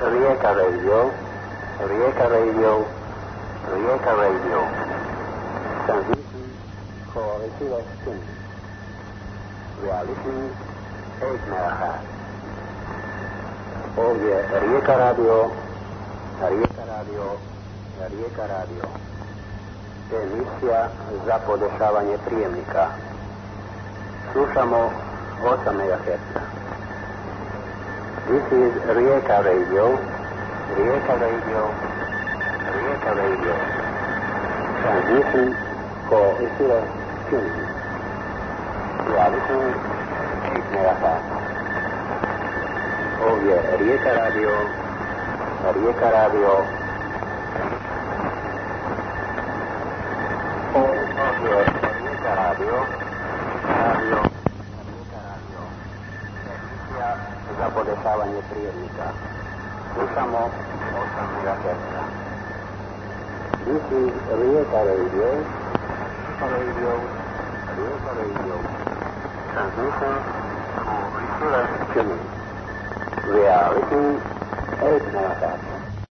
Rijeka Radio, Rijeka Radio, Rijeka Radio. Transmission for receiver tuning. We are listening 8 MHz. Ovdje Rijeka Radio, Rijeka Radio, Rijeka Radio. Emisija za podešavanje prijemnika. Slušamo 8 MHz. This is Rijeka Radio, Rijeka Radio, Rijeka Radio. Transmission for receiver tuning. We are listening 8 MHz. Ovdje Rijeka Radio, Rijeka Radio. Ovdje Rijeka Radio, Radio, Rijeka Radio. Emisija za podešavanje prijemnika. Slušamo 8 MHz. This is Rijeka Radio, Radio, Rijeka Radio. Transmission for receiver tuning. We are listening 8 MHz.